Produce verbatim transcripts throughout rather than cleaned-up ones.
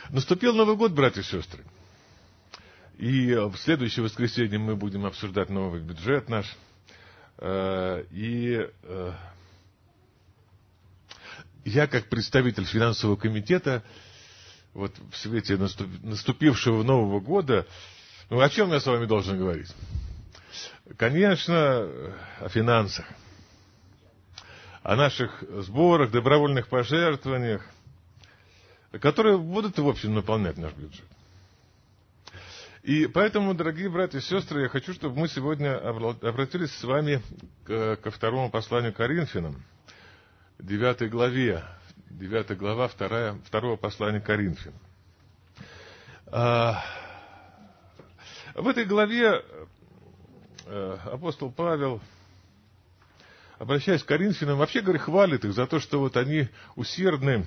Наступил Новый год, братья и сестры. И в следующее воскресенье мы будем обсуждать новый бюджет наш. И я, как представитель финансового комитета, вот в свете наступившего Нового года, ну, о чем я с вами должен говорить? Конечно, о финансах, о наших сборах, добровольных пожертвованиях, которые будут, в общем, наполнять наш бюджет. И поэтому, дорогие братья и сестры, я хочу, чтобы мы сегодня обратились с вами ко второму посланию Коринфянам, девятой главе, девятая глава, вторая, второго послания Коринфянам. В этой главе апостол Павел, обращаясь к Коринфянам, вообще, говорит, хвалит их за то, что вот они усердны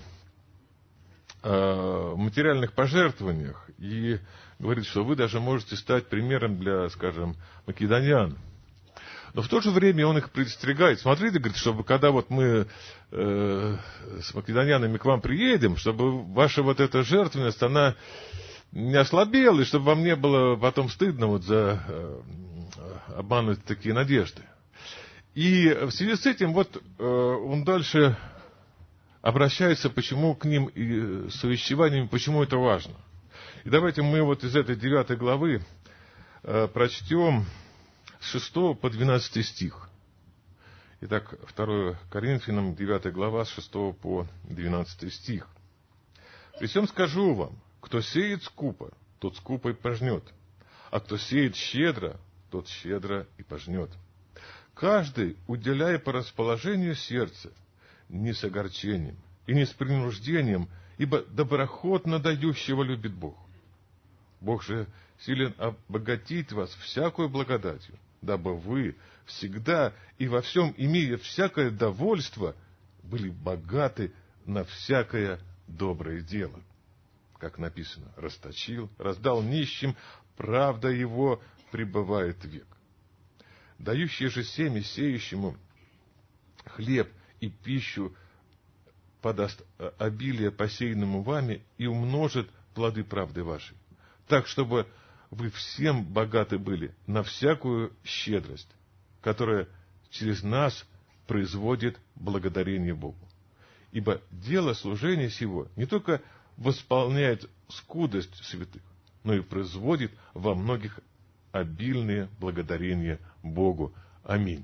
в материальных пожертвованиях, и говорит, что вы даже можете стать примером для, скажем, македонян. Но в то же время он их предостерегает. Смотрите, говорит, чтобы когда вот мы э, с македонянами к вам приедем, чтобы ваша вот эта жертвенность, она не ослабела, и чтобы вам не было потом стыдно вот за э, обмануть такие надежды. И в связи с этим вот э, он дальше обращается, почему к ним и с увещеваниями, почему это важно. И давайте мы вот из этой девятой главы э, прочтем с шестого по двенадцатый стих. Итак, второе Коринфянам, девятая глава, с шестого по двенадцатый стих. «При всем скажу вам, кто сеет скупо, тот скупо и пожнет, а кто сеет щедро, тот щедро и пожнет. Каждый, уделяя по расположению сердца, не с огорчением и не с принуждением, ибо доброхотно дающего любит Бог. Бог же силен обогатить вас всякую благодатью, дабы вы всегда и во всем, имея всякое довольство, были богаты на всякое доброе дело. Как написано, расточил, раздал нищим, правда его пребывает век. Дающий же семя сеющему хлеб и пищу подаст обилие посеянному вами и умножит плоды правды вашей, так, чтобы вы всем богаты были на всякую щедрость, которая через нас производит благодарение Богу. Ибо дело служения сего не только восполняет скудость святых, но и производит во многих обильные благодарения Богу. Аминь».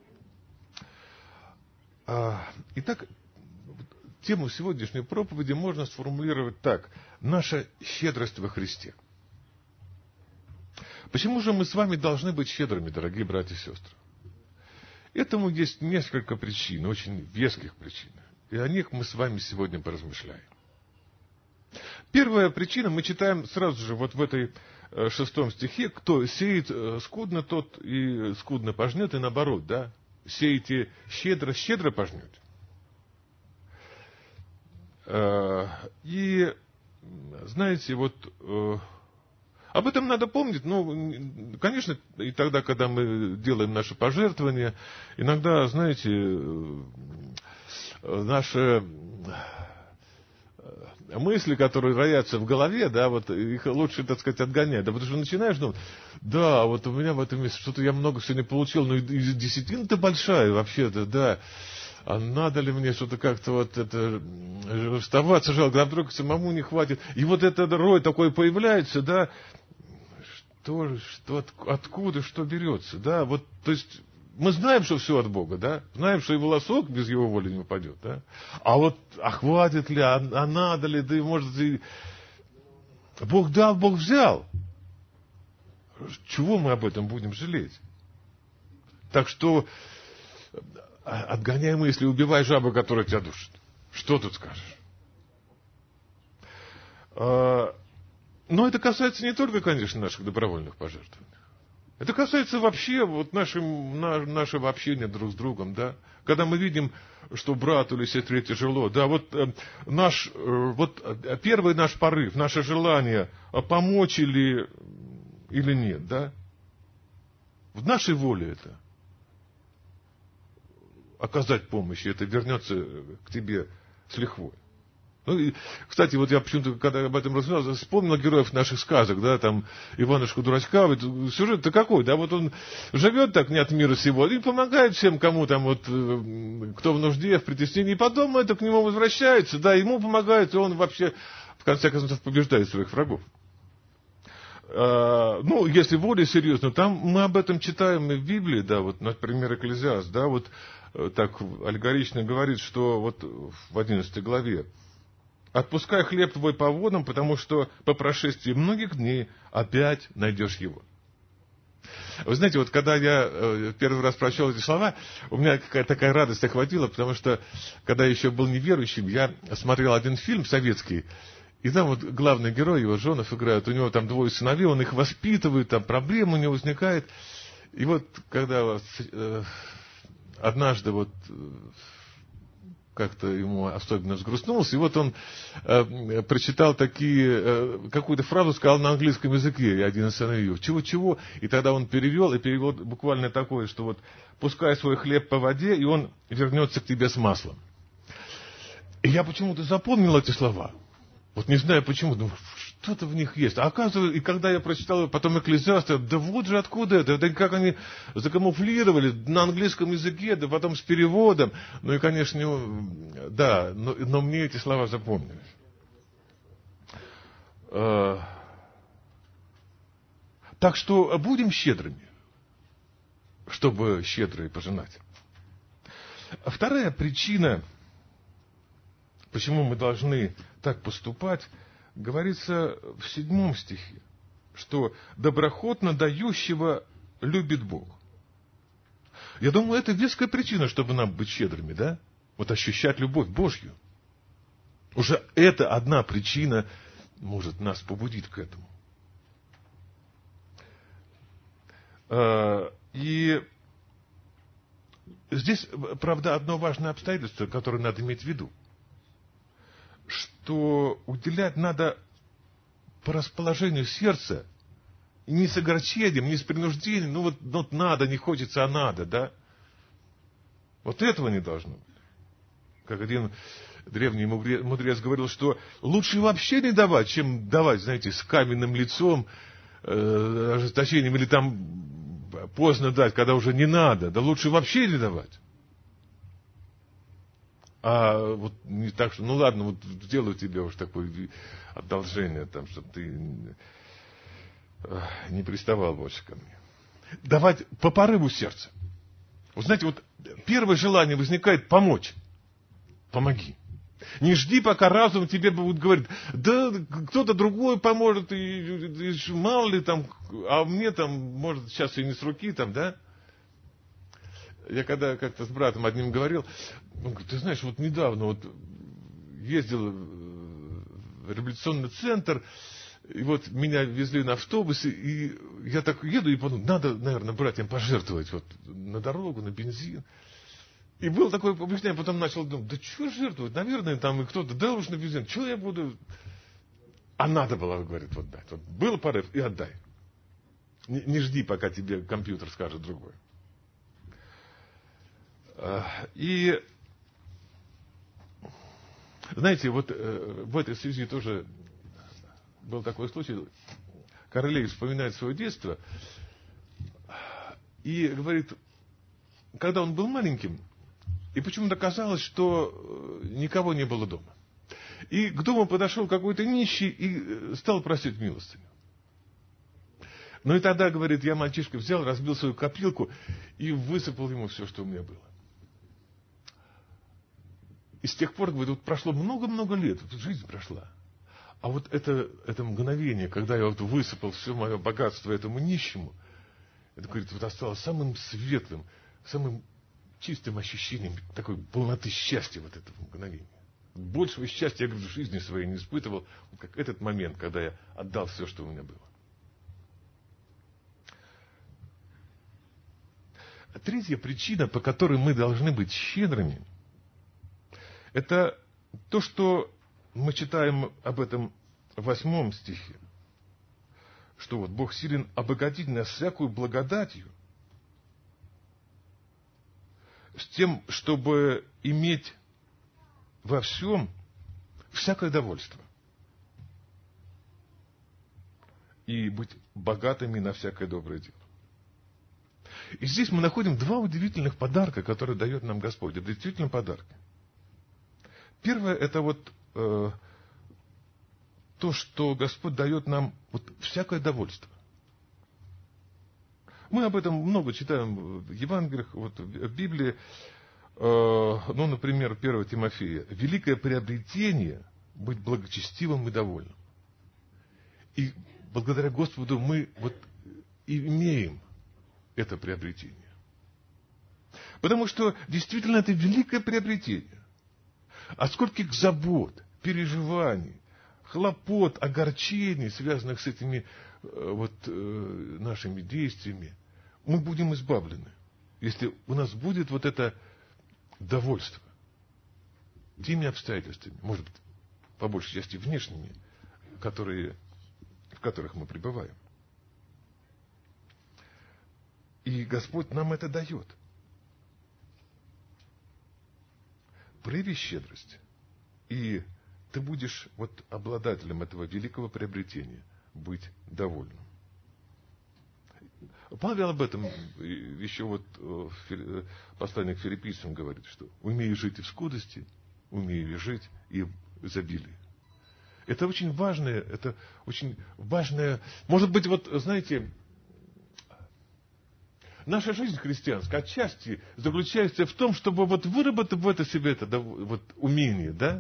Итак, тему сегодняшней проповеди можно сформулировать так: наша щедрость во Христе. Почему же мы с вами должны быть щедрыми, дорогие братья и сестры? Этому есть несколько причин, очень веских причин. И о них мы с вами сегодня поразмышляем. Первая причина, мы читаем сразу же вот в этой шестом стихе: кто сеет скудно, тот и скудно пожнет, и наоборот, да? Сеете щедро, щедро пожнете. И, знаете, вот об этом надо помнить. Ну, конечно, и тогда, когда мы делаем наши пожертвования, иногда, знаете, наши мысли, которые роятся в голове, да, вот их лучше, так сказать, отгонять. Да, потому что начинаешь думать, да, вот у меня в этом месте что-то я много сегодня получил, но и десятина-то большая вообще-то, да. А надо ли мне что-то как-то вот это расставаться, жалко, а вдруг самому не хватит. И вот этот рой такой появляется, да, что, что, откуда, что берется, да, вот, то есть, мы знаем, что все от Бога, да, знаем, что и волосок без Его воли не упадет, да, а вот, а хватит ли, а, а надо ли, да и может, и... Бог дал, Бог взял. Чего мы об этом будем жалеть? Так что, отгоняй мысли, убивай жабу, которая тебя душит. Что тут скажешь? Но это касается не только, конечно, наших добровольных пожертвований. Это касается вообще вот нашим, на, нашего общения друг с другом, да. Когда мы видим, что брату или сестре тяжело, да, вот э, наш, э, вот первый наш порыв, наше желание помочь или, или нет, да. В нашей воле это. Оказать помощь, и это вернется к тебе с лихвой. Ну, и, кстати, вот я почему-то, когда об этом разговаривал, вспомнил героев наших сказок, да, там, Иванушка-дурачка, сюжет-то какой, да, вот он живет так не от мира сего, и помогает всем, кому там вот, кто в нужде, в притеснении, и потом это к нему возвращается, да, ему помогает, и он вообще, в конце концов, побеждает своих врагов. А, ну, если более серьезно, там мы об этом читаем и в Библии, да, вот, например, Экклезиаст, да, вот так аллегорично говорит, что вот в одиннадцатой главе: «Отпускай хлеб твой по водам, потому что по прошествии многих дней опять найдешь его». Вы знаете, вот когда я первый раз прочел эти слова, у меня какая-то такая радость охватила, потому что, когда я еще был неверующим, я смотрел один фильм советский, и там вот главный герой, его женов играют, у него там двое сыновей, он их воспитывает, там проблем у него возникает. И вот когда э, однажды вот как-то ему особенно взгрустнулось, и вот он э, прочитал такие, э, какую-то фразу сказал на английском языке, и один из сыновей: чего-чего, и тогда он перевел, и перевел буквально такое, что вот: пускай свой хлеб по воде, и он вернется к тебе с маслом. И я почему-то запомнил эти слова, вот не знаю почему, думаю, что-то в них есть. А оказывается, и когда я прочитал потом Экклезиаст, да вот же откуда это, да как они закамуфлировали на английском языке, да потом с переводом. Ну и, конечно, да, но, но мне эти слова запомнились. Так что будем щедрыми, чтобы щедрые пожинать. Вторая причина, почему мы должны так поступать, говорится в седьмом стихе, что доброхотно дающего любит Бог. Я думаю, это веская причина, чтобы нам быть щедрыми, да? Вот ощущать любовь Божью. Уже это одна причина может нас побудить к этому. И здесь, правда, одно важное обстоятельство, которое надо иметь в виду, что уделять надо по расположению сердца, не с огорчением, не с принуждением, ну вот, вот надо, не хочется, а надо, да? Вот этого не должно быть. Как один древний мудрец говорил, что лучше вообще не давать, чем давать, знаете, с каменным лицом, э, ожесточением, или там поздно дать, когда уже не надо. Да лучше вообще не давать. А вот не так, что, ну ладно, вот сделаю тебе уж такое одолжение, там, чтобы ты не приставал больше ко мне. Давать по порыву сердца. Вы знаете, вот первое желание возникает помочь. Помоги. Не жди, пока разум тебе будет говорить: да кто-то другой поможет, и, и мало ли там, а мне там, может, сейчас и не с руки, там, да? Я когда как-то с братом одним говорил, он говорит: ты знаешь, вот недавно вот ездил в реабилитационный центр, и вот меня везли на автобусе, и я так еду и подумал, надо, наверное, братьям пожертвовать вот на дорогу, на бензин. И был такой объяснение, потом начал думать, да что жертвовать, наверное, там и кто-то, да уж на бензин, что я буду... А надо было, говорит, вот дать. Вот был порыв, и отдай. Не, не жди, пока тебе компьютер скажет другое. И, знаете, вот в этой связи тоже был такой случай. Королей вспоминает свое детство и говорит, когда он был маленьким, и почему-то казалось, что никого не было дома. И к дому подошел какой-то нищий и стал просить милостыню. Ну и тогда, говорит, я мальчишка взял, разбил свою копилку и высыпал ему все, что у меня было. И с тех пор, говорит, вот прошло много-много лет, вот жизнь прошла. А вот это, это мгновение, когда я вот высыпал все мое богатство этому нищему, это, говорит, вот осталось самым светлым, самым чистым ощущением такой полноты счастья вот этого мгновения. Большего счастья я, говорит, в жизни своей не испытывал, как этот момент, когда я отдал все, что у меня было. А третья причина, по которой мы должны быть щедрыми, это то, что мы читаем об этом в восьмом стихе, что вот Бог силен обогатить нас всякую благодатью, с тем, чтобы иметь во всем всякое довольство. И быть богатыми на всякое доброе дело. И здесь мы находим два удивительных подарка, которые дает нам Господь. Это действительно подарки. Первое, это вот э, то, что Господь дает нам вот всякое довольство. Мы об этом много читаем в Евангелиях, вот в Библии. Э, ну, например, первое Тимофея. Великое приобретение — быть благочестивым и довольным. И благодаря Господу мы вот имеем это приобретение. Потому что действительно это великое приобретение. От скольких забот, переживаний, хлопот, огорчений, связанных с этими вот, нашими действиями, мы будем избавлены, если у нас будет вот это довольство теми обстоятельствами, может быть, по большей части внешними, которые, в которых мы пребываем. И Господь нам это дает. Прояви щедрость, и ты будешь вот обладателем этого великого приобретения, быть довольным. Павел об этом еще вот в послании к Филиппийцам говорит, что умею жить и в скудости, умею жить и в изобилии. Это очень важное, это очень важное, может быть, вот, знаете, наша жизнь христианская отчасти заключается в том, чтобы вот выработать в это себе это вот умение, да?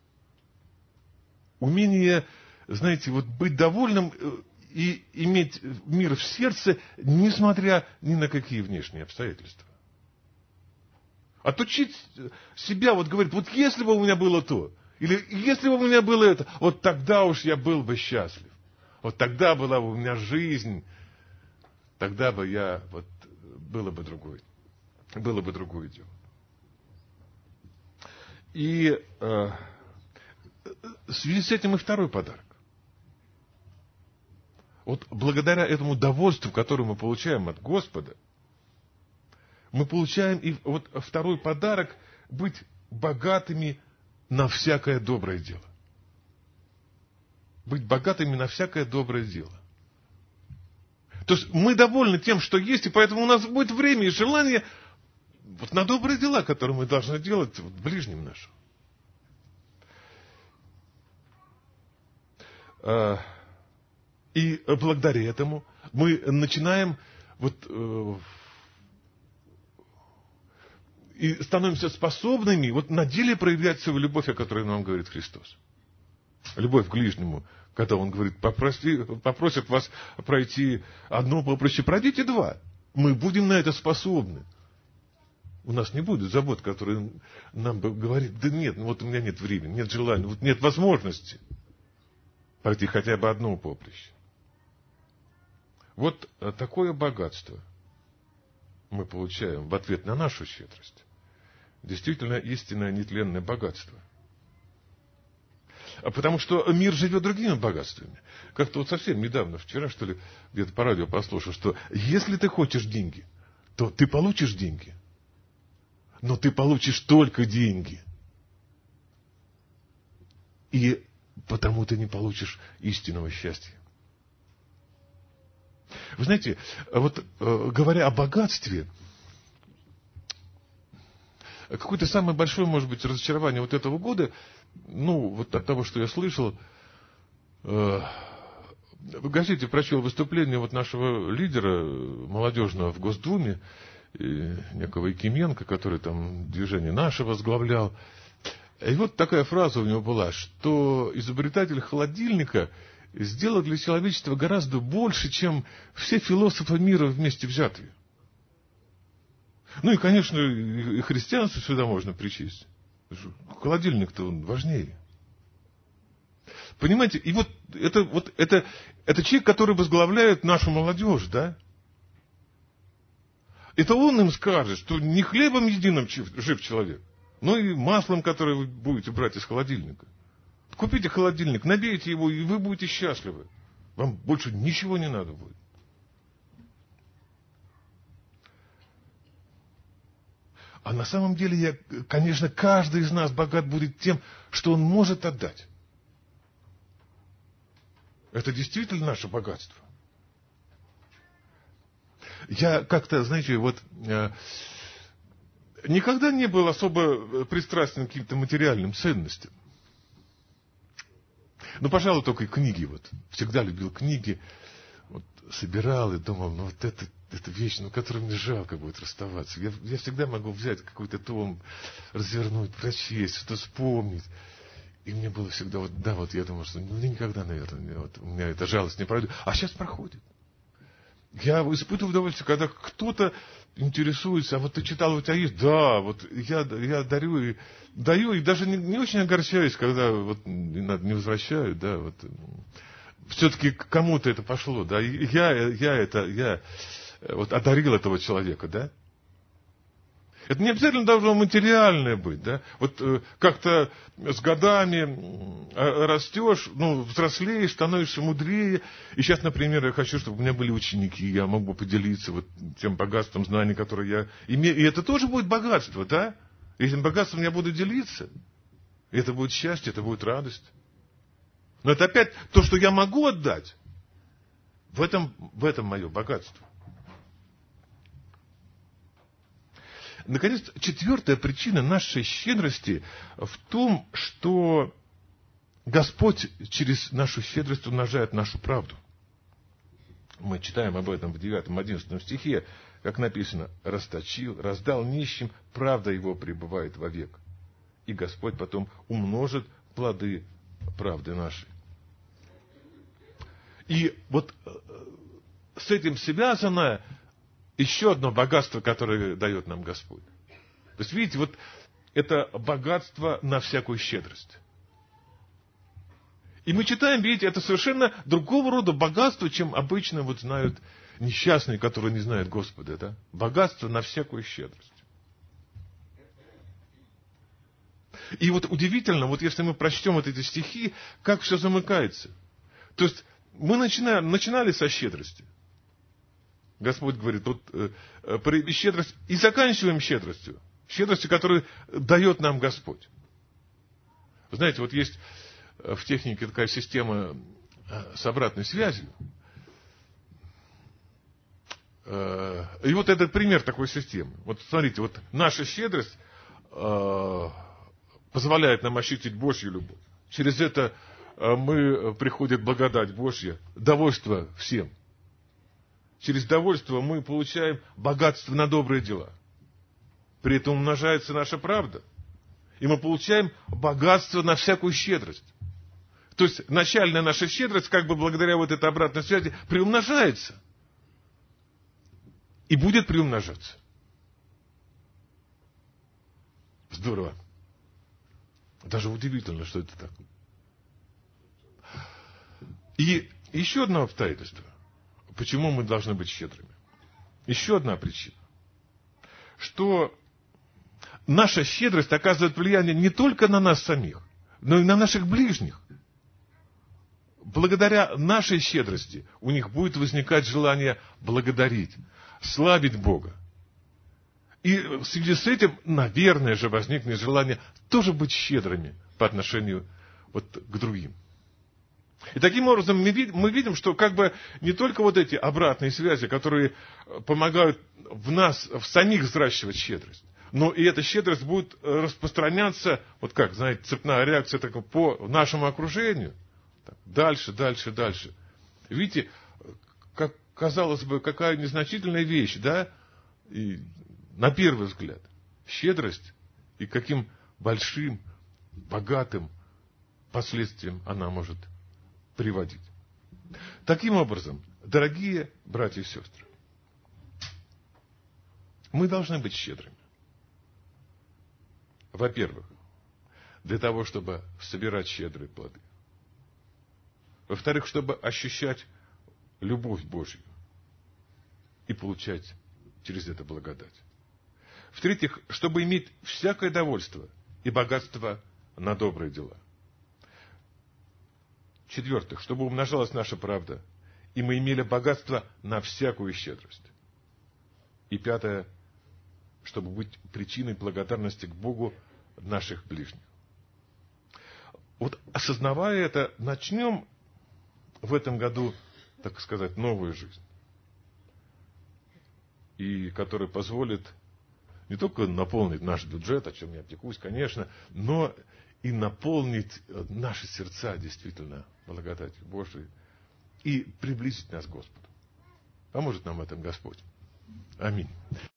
Умение, знаете, вот быть довольным и иметь мир в сердце, несмотря ни на какие внешние обстоятельства. Отучить себя, вот говорит, вот если бы у меня было то, или если бы у меня было это, вот тогда уж я был бы счастлив. Вот тогда была бы у меня жизнь, тогда бы я, вот, было бы другое, было бы другое дело. И э, в связи с этим и второй подарок. Вот благодаря этому довольству, которое мы получаем от Господа, мы получаем и вот второй подарок — быть богатыми на всякое доброе дело. Быть богатыми на всякое доброе дело. То есть мы довольны тем, что есть, и поэтому у нас будет время и желание вот на добрые дела, которые мы должны делать вот ближним нашим. И благодаря этому мы начинаем вот, э, и становимся способными вот на деле проявлять свою любовь, о которой нам говорит Христос. Любовь к ближнему, когда Он говорит, попроси, попросят вас пройти одно поприще, пройдите два. Мы будем на это способны. У нас не будет забот, которые нам говорят, да нет, ну вот у меня нет времени, нет желания, вот нет возможности пройти хотя бы одно поприще. Вот такое богатство мы получаем в ответ на нашу щедрость. Действительно, истинное нетленное богатство. Потому что мир живет другими богатствами. Как-то вот совсем недавно, вчера, что ли, где-то по радио послушал, что если ты хочешь деньги, то ты получишь деньги. Но ты получишь только деньги. И потому ты не получишь истинного счастья. Вы знаете, вот говоря о богатстве, какое-то самое большое, может быть, разочарование вот этого года, ну, вот от того, что я слышал, в газете прочел выступление вот нашего лидера молодежного в Госдуме, некого Якименко, который там движение «Наше» возглавлял. И вот такая фраза у него была, что изобретатель холодильника сделал для человечества гораздо больше, чем все философы мира вместе взятые. Ну и, конечно, и христианство сюда можно причесть. Холодильник-то он важнее. Понимаете, и вот это, вот это, это человек, который возглавляет нашу молодежь, да? Это он им скажет, что не хлебом единым жив человек, но и маслом, которое вы будете брать из холодильника. Купите холодильник, набейте его, и вы будете счастливы. Вам больше ничего не надо будет. А на самом деле, я, конечно, каждый из нас богат будет тем, что он может отдать. Это действительно наше богатство. Я как-то, знаете, вот э, никогда не был особо пристрастен к каким-то материальным ценностям. Ну, пожалуй, только и книги. Вот. Всегда любил книги. Вот, собирал и думал, ну вот это, это вещь, ну, которой мне жалко будет расставаться. Я, я всегда могу взять какой-то том, развернуть, прочесть, что-то вспомнить. И мне было всегда, вот, да, вот я думал, что ну, никогда, наверное, вот, у меня эта жалость не пройдет. А сейчас проходит. Я испытываю удовольствие, когда кто-то интересуется, а вот ты читал, у тебя есть? Да, вот я, я дарю, и, даю, и даже не, не очень огорчаюсь, когда вот, не возвращают, да, вот. Все-таки кому-то это пошло, да, я, я это, я вот одарил этого человека, да. Это не обязательно должно материальное быть, да. Вот э, как-то с годами э, растешь, ну, взрослеешь, становишься мудрее. И сейчас, например, я хочу, чтобы у меня были ученики, я мог бы поделиться вот тем богатством знаний, которое я имею. И это тоже будет богатство, да. И этим богатством я буду делиться. И это будет счастье, это будет радость. Но это опять то, что я могу отдать. В этом, в этом мое богатство. Наконец, четвертая причина нашей щедрости в том, что Господь через нашу щедрость умножает нашу правду. Мы читаем об этом в девятом-одиннадцатом стихе, как написано: «Расточил, раздал нищим, правда его пребывает вовек». И Господь потом умножит плоды правды нашей. И вот с этим связано еще одно богатство, которое дает нам Господь. То есть, видите, вот это богатство на всякую щедрость. И мы читаем, видите, это совершенно другого рода богатство, чем обычно вот знают несчастные, которые не знают Господа. Да? Богатство на всякую щедрость. И вот удивительно, вот если мы прочтем вот эти стихи, как все замыкается. То есть, мы начинаем, начинали со щедрости. Господь говорит, вот э, щедрость, и заканчиваем щедростью. Щедростью, которую дает нам Господь. Вы знаете, вот есть в технике такая система с обратной связью. И вот это пример такой системы. Вот смотрите, вот наша щедрость э, позволяет нам ощутить Божью любовь. Через это мы приходит благодать Божья, довольство всем. Через довольство мы получаем богатство на добрые дела. При этом умножается наша правда. И мы получаем богатство на всякую щедрость. То есть начальная наша щедрость, как бы благодаря вот этой обратной связи, приумножается. И будет приумножаться. Здорово. Даже удивительно, что это так. И еще одно обстоятельство. Почему мы должны быть щедрыми? Еще одна причина. Что наша щедрость оказывает влияние не только на нас самих, но и на наших ближних. Благодаря нашей щедрости у них будет возникать желание благодарить, славить Бога. И в связи с этим, наверное же, возникнет желание тоже быть щедрыми по отношению вот к другим. И таким образом мы видим, мы видим, что как бы не только вот эти обратные связи, которые помогают в нас, в самих взращивать щедрость, но и эта щедрость будет распространяться, вот как, знаете, цепная реакция такая, по нашему окружению. Так, дальше, дальше, дальше. Видите, как казалось бы, какая незначительная вещь, да? И на первый взгляд. Щедрость и каким большим, богатым последствиям она может приводить. Таким образом, дорогие братья и сестры, мы должны быть щедрыми. Во-первых, для того, чтобы собирать щедрые плоды. Во-вторых, чтобы ощущать любовь Божью и получать через это благодать. В-третьих, чтобы иметь всякое довольство и богатство на добрые дела. В-четвертых, чтобы умножалась наша правда, и мы имели богатство на всякую щедрость. И пятое, чтобы быть причиной благодарности к Богу наших ближних. Вот осознавая это, начнем в этом году, так сказать, новую жизнь. И которая позволит не только наполнить наш бюджет, о чем я опекусь, конечно, но и наполнить наши сердца действительно благодатью Божией и приблизить нас к Господу. Поможет нам в этом Господь. Аминь.